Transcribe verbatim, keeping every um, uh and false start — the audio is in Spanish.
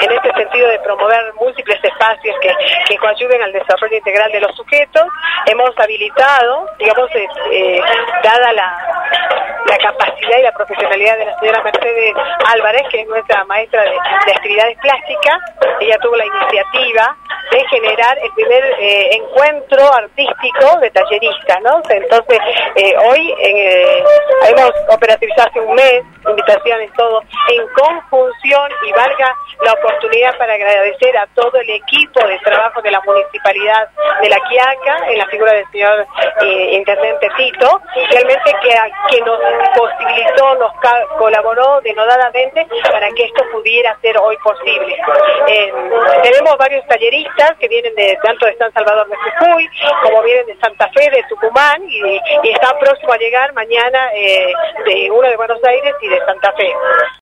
en este sentido de promover múltiples espacios que, que coadyuven al desarrollo integral de los sujetos. Hemos habilitado, digamos, eh, eh, dada la, la capacidad y la profesionalidad de la señora Mercedes Álvarez, que es nuestra maestra de, de actividades plásticas. Ella tuvo la iniciativa de generar el primer eh, encuentro artístico de talleristas, ¿no? Entonces, eh, hoy eh, hemos operativizado hace un mes, invitaciones, todo, en conjunción, y valga la oportunidad para agradecer a todo el equipo de trabajo de la Municipalidad de La Quiaca, en la figura del señor eh, Intendente Tito, realmente que, que nos posibilitó, nos colaboró denodadamente para que esto pudiera ser hoy posible. Eh, tenemos varios talleristas que vienen de tanto de San Salvador de Jujuy, como vienen de Santa Fe, de Tucumán, y, y están próximos a llegar mañana eh, de uno de Buenos Aires y de Santa Fe.